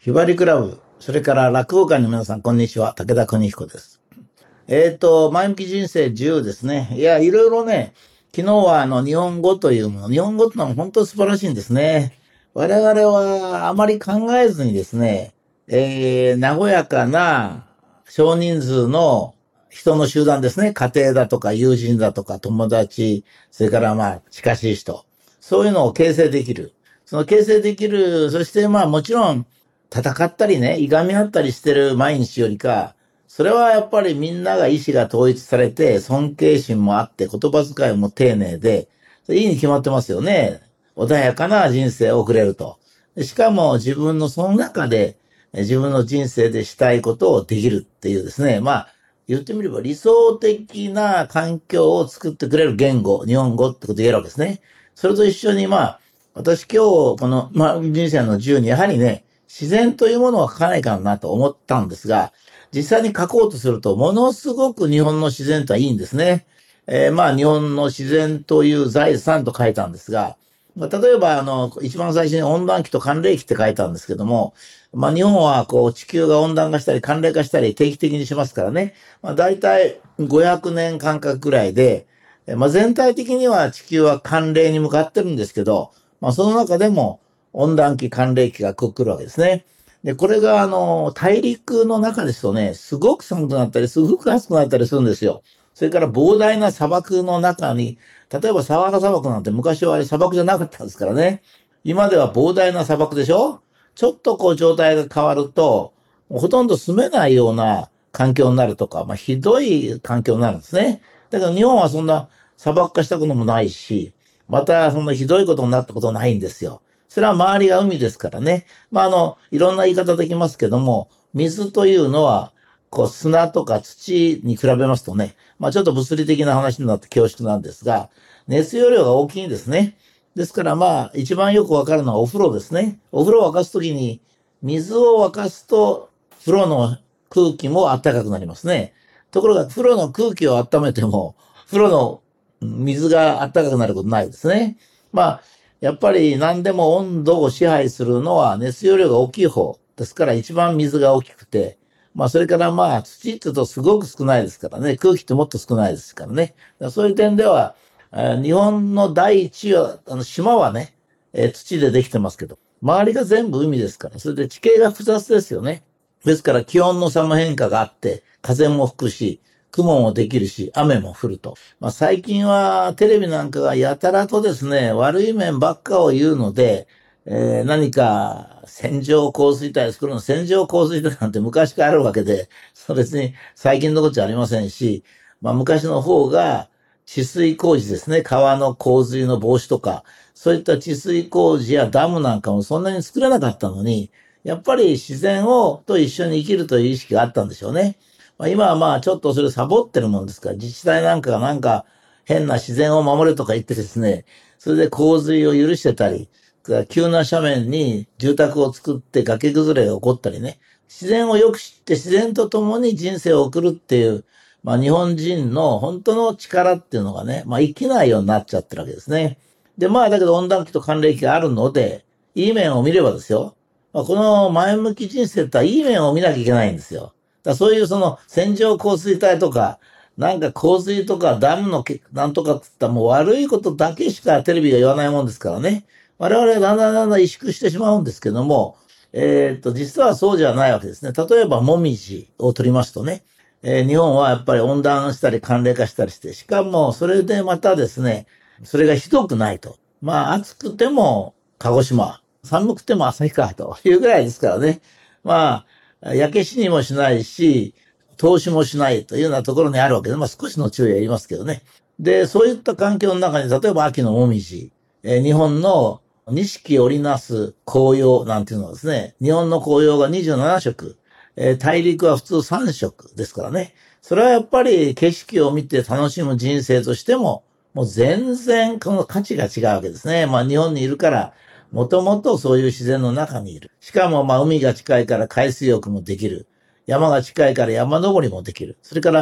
ひばりクラブ、それから落語界の皆さん、こんにちは。武田邦彦です。前向き人生10ですね。いや、いろいろね、昨日は日本語というもの、日本語ってのは本当素晴らしいんですね。我々はあまり考えずにですね、和やかな少人数の人の集団ですね。家庭だとか友人だとか友達、それから近しい人。そういうのを形成できる。その形成できる、そしてもちろん戦ったりね、いがみ合ったりしてる毎日よりか、それはやっぱりみんなが意志が統一されて、尊敬心もあって、言葉遣いも丁寧で、いいに決まってますよね。穏やかな人生を送れると。しかも自分のその中で、自分の人生でしたいことをできるっていうですね。言ってみれば理想的な環境を作ってくれる言語、日本語ってことを言えるわけですね。それと一緒に私今日、この、人生の10にやはりね、自然というものを書かないかなと思ったんですが、実際に書こうとすると、ものすごく日本の自然とはいいんですね。日本の自然という財産と書いたんですが、例えば一番最初に温暖期と寒冷期って書いたんですけども、日本は地球が温暖化したり寒冷化したり定期的にしますからね。大体500年間隔ぐらいで、全体的には地球は寒冷に向かってるんですけど、その中でも温暖期、寒冷期が来るわけですね。で、これが大陸の中ですとね、すごく寒くなったり、すごく暑くなったりするんですよ。それから膨大な砂漠の中に、例えばサハラ砂漠なんて昔はあれ砂漠じゃなかったんですからね。今では膨大な砂漠でしょ。ちょっと状態が変わると、ほとんど住めないような環境になるとか、ひどい環境になるんですね。だけど日本はそんな砂漠化したこともないし、またそんなひどいことになったことないんですよ。それは周りが海ですからね。いろんな言い方できますけども、水というのは、砂とか土に比べますとね、ちょっと物理的な話になって恐縮なんですが、熱容量が大きいんですね。ですから一番よくわかるのはお風呂ですね。お風呂を沸かすときに、水を沸かすと、風呂の空気も暖かくなりますね。ところが、風呂の空気を温めても、風呂の水が暖かくなることないですね。やっぱり何でも温度を支配するのは熱容量が大きい方ですから一番水が大きくて、それから土って言うとすごく少ないですからね、空気ってもっと少ないですからね。そういう点では、日本の第一は、島はね、土でできてますけど、周りが全部海ですから、それで地形が複雑ですよね。ですから気温の差も変化があって、風も吹くし、雲もできるし、雨も降ると。最近はテレビなんかがやたらとですね、悪い面ばっかを言うので、何か線状降水帯作るの、線状降水帯なんて昔からあるわけで、別に最近のことじゃありませんし、昔の方が治水工事ですね、川の洪水の防止とか、そういった治水工事やダムなんかもそんなに作れなかったのに、やっぱり自然と一緒に生きるという意識があったんでしょうね。今はちょっとそれサボってるもんですから、自治体なんかが変な自然を守れとか言ってですね、それで洪水を許してたり、急な斜面に住宅を作って崖崩れが起こったりね、自然をよく知って自然と共に人生を送るっていう、日本人の本当の力っていうのがね、生きないようになっちゃってるわけですね。で、だけど温暖期と寒冷期があるので、いい面を見ればですよ。この前向き人生っていい面を見なきゃいけないんですよ。そういう線状降水帯とか、なんか洪水とかダムのなんとかって言ったらもう悪いことだけしかテレビが言わないもんですからね。我々はだんだん萎縮してしまうんですけども、実はそうじゃないわけですね。例えば、もみじを取りますとね、日本はやっぱり温暖したり寒冷化したりして、しかもそれでまたですね、それがひどくないと。暑くても鹿児島、寒くても旭川というぐらいですからね。焼け死にもしないし、投資もしないというようなところにあるわけで、少しの注意はいりますけどね。で、そういった環境の中に、例えば秋のもみじ、日本の錦織りなす紅葉なんていうのはですね、日本の紅葉が27色、大陸は普通3色ですからね。それはやっぱり景色を見て楽しむ人生としても、もう全然この価値が違うわけですね。日本にいるから、もともとそういう自然の中にいる。しかも海が近いから海水浴もできる。山が近いから山登りもできる。それから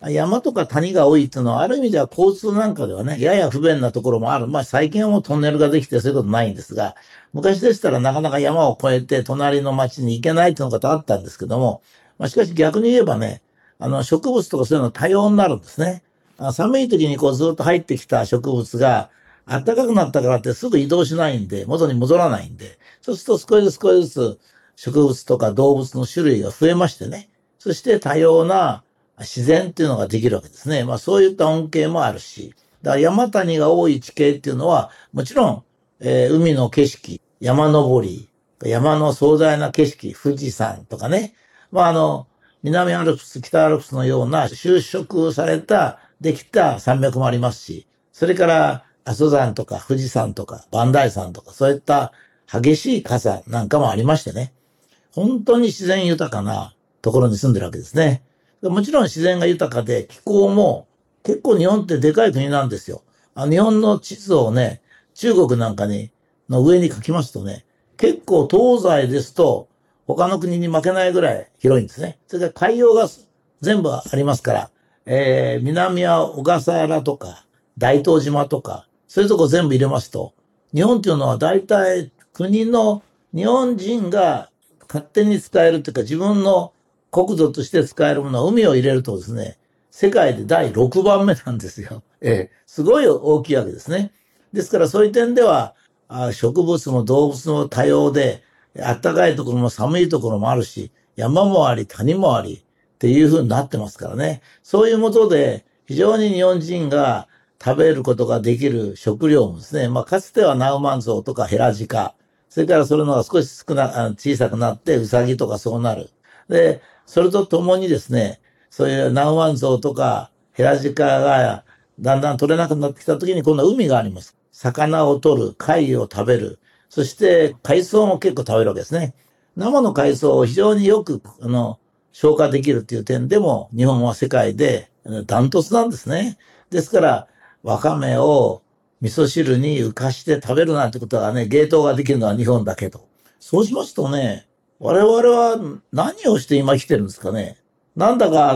山とか谷が多いっていうのは、ある意味では交通なんかではね、やや不便なところもある。まあ最近はもうトンネルができてそういうことないんですが、昔でしたらなかなか山を越えて隣の町に行けないっていうのがあったんですけども、まあしかし逆に言えばね、植物とかそういうの多様になるんですね。寒い時にこうずっと入ってきた植物が、暖かくなったからってすぐ移動しないんで、元に戻らないんで、そうすると少しずつ植物とか動物の種類が増えましてね、そして多様な自然っていうのができるわけですね。まあそういった恩恵もあるし、だから山谷が多い地形っていうのは、もちろん、海の景色、山登り、山の壮大な景色、富士山とかね、まあ南アルプス、北アルプスのような収縮された、できた山脈もありますし、それから阿蘇山とか富士山とか磐梯山とかそういった激しい火山なんかもありましてね。本当に自然豊かなところに住んでるわけですね。もちろん自然が豊かで気候も結構日本ってでかい国なんですよ。日本の地図をね、中国なんかの上に書きますとね、結構東西ですと他の国に負けないぐらい広いんですね。それから海洋が全部ありますから、南は小笠原とか大東島とか、そういうとこ全部入れますと、日本っていうのは大体国の日本人が勝手に使えるというか自分の国土として使えるものは海を入れるとですね、世界で第6番目なんですよ。すごい大きいわけですね。ですからそういう点では、植物も動物も多様で、暖かいところも寒いところもあるし、山もあり、谷もあり、っていう風になってますからね。そういうもとで、非常に日本人が食べることができる食料もですね、まあかつてはナウマンゾウとかヘラジカ、それからそれのが少し小さくなってウサギとかそうなる。で、それとともにですね、そういうナウマンゾウとかヘラジカがだんだん取れなくなってきた時に今度は海があります。魚を取る、貝を食べる、そして海藻も結構食べるわけですね。生の海藻を非常によく、消化できるっていう点でも日本は世界でダントツなんですね。ですから、わかめを味噌汁に浮かして食べるなんてことはね、芸当ができるのは日本だけと。そうしますとね、我々は何をして今生きてるんですかね。なんだか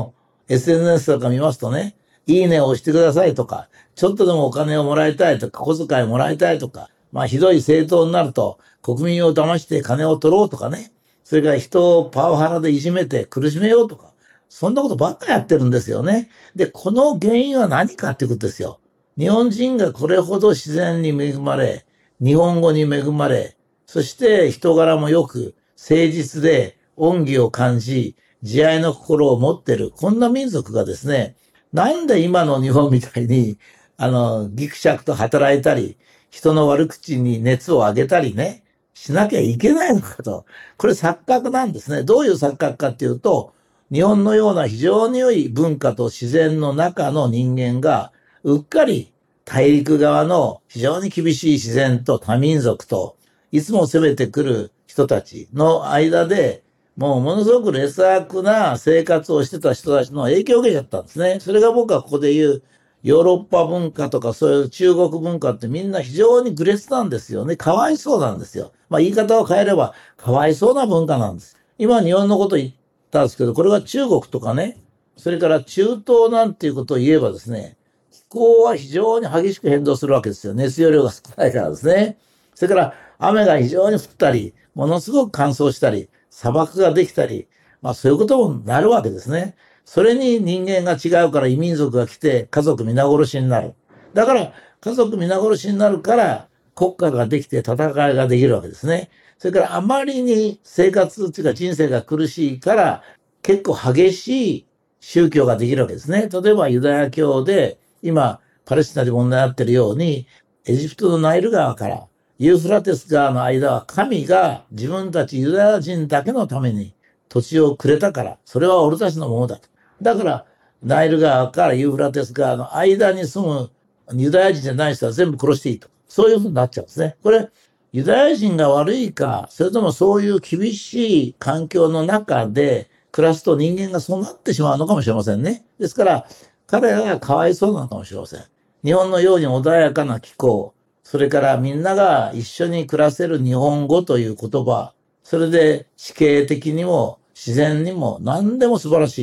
SNS とか見ますとね、いいねを押してくださいとか、ちょっとでもお金をもらいたいとか、小遣いもらいたいとか、まあひどい政党になると国民を騙して金を取ろうとかね、それから人をパワハラでいじめて苦しめようとか、そんなことばっかやってるんですよね。で、この原因は何かっていうことですよ。日本人がこれほど自然に恵まれ、日本語に恵まれ、そして人柄もよく、誠実で恩義を感じ、慈愛の心を持ってる、こんな民族がですね、なんで今の日本みたいに、ギクシャクと働いたり、人の悪口に熱を上げたりね、しなきゃいけないのかと。これ錯覚なんですね。どういう錯覚かっていうと、日本のような非常に良い文化と自然の中の人間が、うっかり大陸側の非常に厳しい自然と多民族と、いつも攻めてくる人たちの間で、もうものすごく劣悪な生活をしてた人たちの影響を受けちゃったんですね。それが僕はここで言うヨーロッパ文化とかそういう中国文化ってみんな非常に愚劣なんですよね。かわいそうなんですよ。まあ言い方を変えればかわいそうな文化なんです。今日本のこと言ったんですけど、これが中国とかね、それから中東なんていうことを言えばですね、気候は非常に激しく変動するわけですよ。熱容量が少ないからですね。それから雨が非常に降ったり、ものすごく乾燥したり、砂漠ができたり、まあそういうこともなるわけですね。それに人間が違うから異民族が来て家族皆殺しになる。だから家族皆殺しになるから国家ができて戦いができるわけですね。それからあまりに生活っていうか人生が苦しいから結構激しい宗教ができるわけですね。例えばユダヤ教で今パレスチナで問題になっているようにエジプトのナイル川からユーフラテス川の間は神が自分たちユダヤ人だけのために土地をくれたから、それは俺たちのものだと。だから、ナイル川からユーフラテス川の間に住むユダヤ人じゃない人は全部殺していいと。そういうふうになっちゃうんですね。これ、ユダヤ人が悪いか、それともそういう厳しい環境の中で暮らすと人間がそうなってしまうのかもしれませんね。ですから、彼らがかわいそうなのかもしれません。日本のように穏やかな気候、それからみんなが一緒に暮らせる日本語という言葉、それで地形的にも自然にも何でも素晴らしい。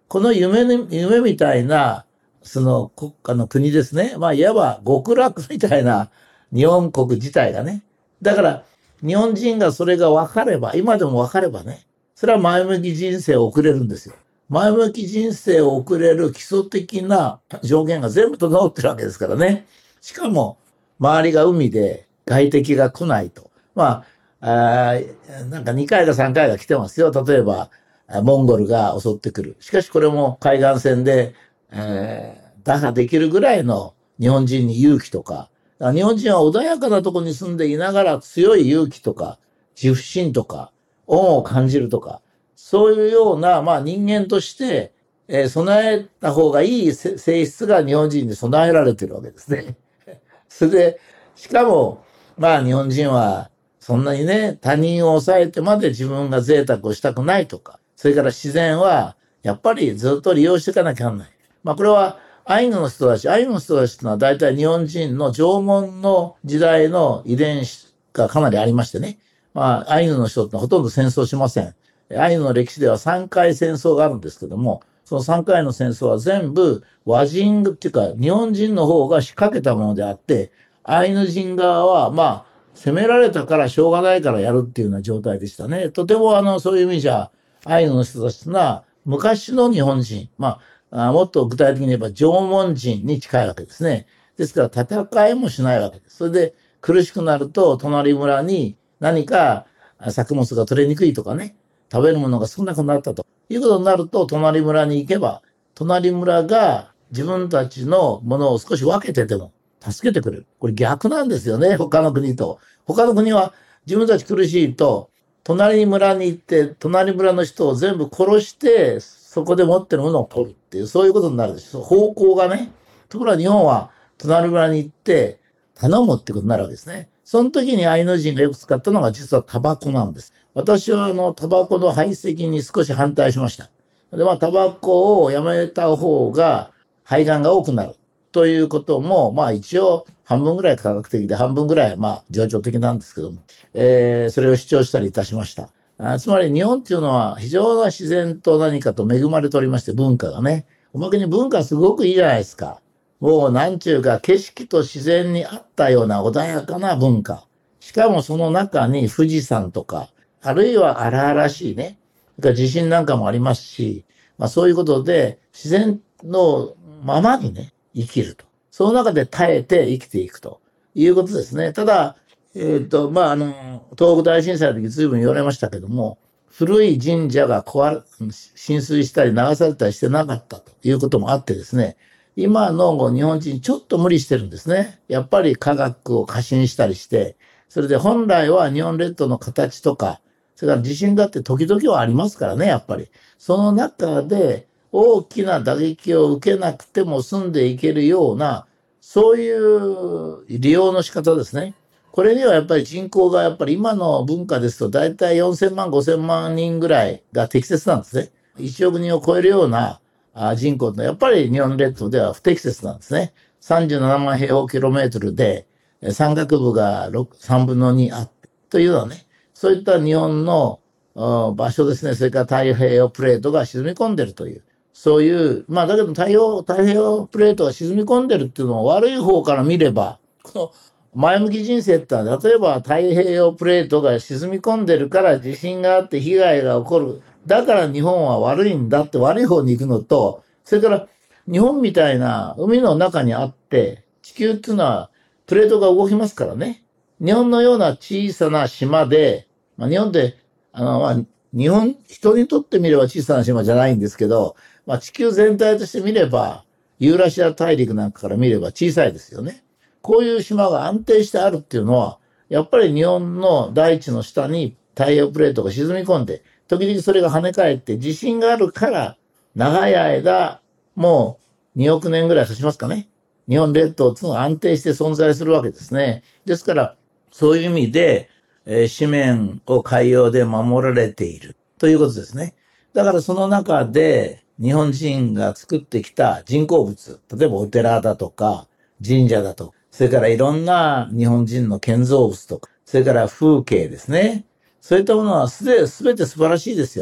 この夢みたいな、その国家の国ですね。まあ、いわば極楽みたいな日本国自体がね。だから、日本人がそれが分かれば、今でも分かればね、それは前向き人生を送れるんですよ。前向き人生を送れる基礎的な条件が全部整ってるわけですからね。しかも、周りが海で外敵が来ないと。まあ、なんか2回か3回が来てますよ。例えば、モンゴルが襲ってくる。しかしこれも海岸線で、打破できるぐらいの日本人に勇気とか、日本人は穏やかなところに住んでいながら強い勇気とか、自負心とか、恩を感じるとか、そういうような、まあ人間として、備えた方がいい性質が日本人に備えられているわけですね。それで、しかも、まあ日本人はそんなにね、他人を抑えてまで自分が贅沢をしたくないとか、それから自然はやっぱりずっと利用していかなきゃならない。まあこれはアイヌの人たちっていうのは大体日本人の縄文の時代の遺伝子がかなりありましてね。まあアイヌの人ってほとんど戦争しません。アイヌの歴史では3回戦争があるんですけども、その3回の戦争は全部和人っていうか日本人の方が仕掛けたものであって、アイヌ人側はまあ攻められたからしょうがないからやるっていうような状態でしたね。とてもそういう意味じゃアイヌの人たちは昔の日本人、まあもっと具体的に言えば縄文人に近いわけですね。ですから戦いもしないわけです。それで苦しくなると隣村に何か作物が取れにくいとかね、食べるものが少なくなったということになると、隣村に行けば、隣村が自分たちのものを少し分けてても助けてくれる。これ逆なんですよね、他の国と。他の国は自分たち苦しいと、隣村に行って、隣村の人を全部殺して、そこで持ってるものを取るっていう、そういうことになるんです。方向がね。ところが日本は隣村に行って、頼むってことになるわけですね。その時にアイヌ人がよく使ったのが実はタバコなんです。私はタバコの排斥に少し反対しました。で、まあ、タバコをやめた方が肺がんが多くなるということも、まあ一応半分ぐらい科学的で半分ぐらいまあ情緒的なんですけども、それを主張したりいたしました。つまり日本っていうのは非常な自然と何かと恵まれておりまして文化がね。おまけに文化すごくいいじゃないですか。もうなんちゅうか景色と自然に合ったような穏やかな文化。しかもその中に富士山とか、あるいは荒々しいね。それから地震なんかもありますし、まあそういうことで自然のままにね、生きると。その中で耐えて生きていくということですね。ただ、まあ東北大震災の時随分言われましたけども、古い神社が浸水したり流されたりしてなかったということもあってですね、今の日本人ちょっと無理してるんですね。やっぱり科学を過信したりして、それで本来は日本列島の形とか、それから地震だって時々はありますからね、やっぱり。その中で大きな打撃を受けなくても済んでいけるような、そういう利用の仕方ですね。これにはやっぱり人口がやっぱり今の文化ですと大体4000万、5000万人ぐらいが適切なんですね。1億人を超えるような人口ってやっぱり日本列島では不適切なんですね。37万平方キロメートルで山岳部が3分の2あってというのはね、そういった日本の場所ですね、それから太平洋プレートが沈み込んでるという、そういう、まあだけど太平洋プレートが沈み込んでるっていうのを悪い方から見れば、この前向き人生ってのは、例えば太平洋プレートが沈み込んでるから地震があって被害が起こる。だから日本は悪いんだって悪い方に行くのと、それから日本みたいな海の中にあって、地球っていうのはプレートが動きますからね。日本のような小さな島で、まあ、日本って、人にとってみれば小さな島じゃないんですけど、まあ、地球全体として見れば、ユーラシア大陸なんかから見れば小さいですよね。こういう島が安定してあるっていうのは、やっぱり日本の大地の下に太平洋プレートが沈み込んで、時々それが跳ね返って地震があるから、長い間、もう2億年ぐらい経ちますかね。日本列島っていうのが安定して存在するわけですね。ですから、そういう意味で、紙面を海洋で守られているということですね。だからその中で日本人が作ってきた人工物、例えばお寺だとか神社だとか、それからいろんな日本人の建造物とか、それから風景ですね。そういったものはすべて素晴らしいですよ。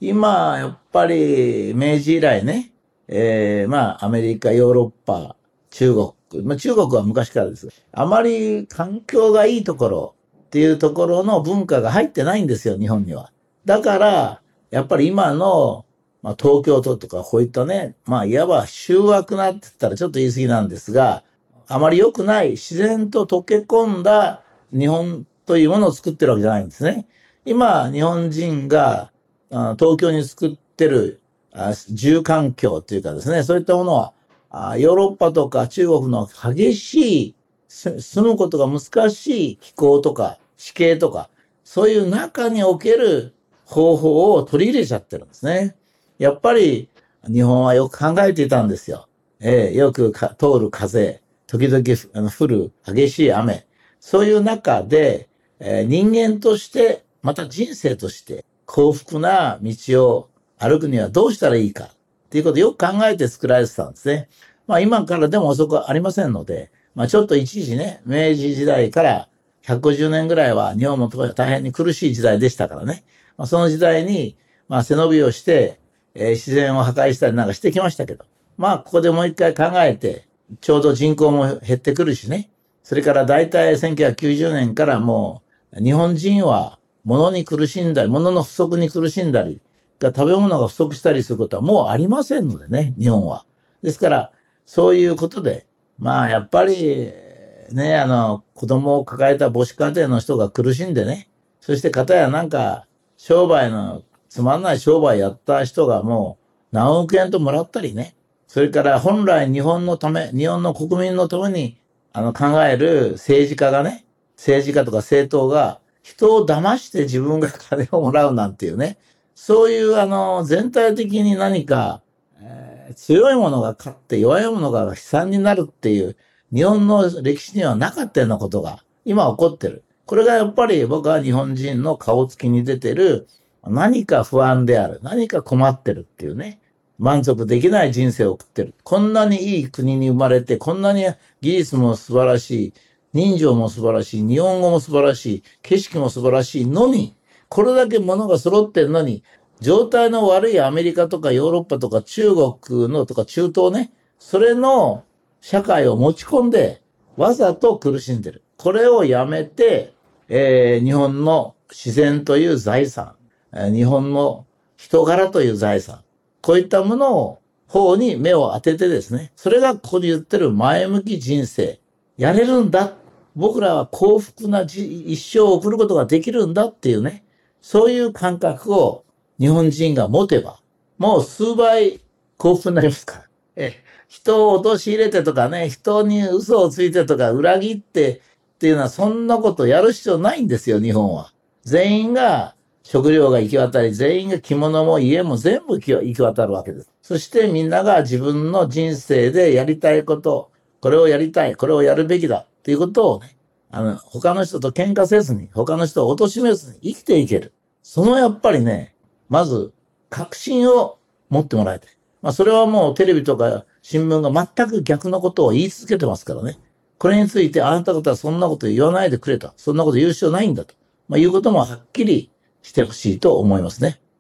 今、やっぱり、明治以来ね、アメリカ、ヨーロッパ、中国、中国は昔からです。あまり環境がいいところっていうところの文化が入ってないんですよ、日本には。だから、やっぱり今の、東京都とかこういったね、いわば集約なって言ったらちょっと言い過ぎなんですが、あまり良くない自然と溶け込んだ日本というものを作ってるわけじゃないんですね。今、日本人が東京に作ってる住環境というかですね、そういったものはヨーロッパとか中国の激しい住むことが難しい気候とか地形とか、そういう中における方法を取り入れちゃってるんですね。やっぱり日本はよく考えていたんですよ。よく通る風、時々降る激しい雨。そういう中で、人間として、また人生として幸福な道を歩くにはどうしたらいいかっていうことをよく考えて作られてたんですね。今からでも遅くありませんので、ちょっと一時ね、明治時代から150年ぐらいは日本も大変に苦しい時代でしたからね。その時代に、背伸びをして、自然を破壊したりなんかしてきましたけど、ここでもう一回考えて、ちょうど人口も減ってくるしね。それから大体1990年からもう、日本人は物に苦しんだり、物の不足に苦しんだり、食べ物が不足したりすることはもうありませんのでね、日本は。ですから、そういうことで、やっぱり、ね、子供を抱えた母子家庭の人が苦しんでね、そして片やなんか、つまんない商売やった人がもう何億円ともらったりね、それから本来日本のため、日本の国民のために、考える政治家がね、政治家とか政党が人を騙して自分が金をもらうなんていうね、そういう全体的に何か、強いものが勝って弱いものが悲惨になるっていう日本の歴史にはなかったようなことが今起こってる。これがやっぱり僕は日本人の顔つきに出てる何か不安である。何か困ってるっていうね。満足できない人生を送ってる。こんなにいい国に生まれて、こんなに技術も素晴らしい、人情も素晴らしい、日本語も素晴らしい、景色も素晴らしいのに、これだけ物が揃ってるのに、状態の悪いアメリカとかヨーロッパとか中国のとか中東ね、それの社会を持ち込んで、わざと苦しんでる。これをやめて、日本の自然という財産、日本の人柄という財産、こういったものを方に目を当ててですね、それがここに言ってる前向き人生、やれるんだ。僕らは幸福な一生を送ることができるんだっていうね、そういう感覚を日本人が持てば、もう数倍幸福になりますから。人を陥れてとかね、人に嘘をついてとか裏切ってっていうのはそんなことやる必要ないんですよ、日本は。全員が食料が行き渡り、全員が着物も家も全部行き渡るわけです。そしてみんなが自分の人生でやりたいこと、これをやりたい、これをやるべきだっていうことをね、他の人と喧嘩せずに、他の人を貶めずに生きていける。そのやっぱりね、まず、確信を持ってもらいたい。それはもうテレビとか新聞が全く逆のことを言い続けてますからね。これについてあなた方はそんなこと言わないでくれと。そんなこと言う必要ないんだと。いうこともはっきりしてほしいと思いますね。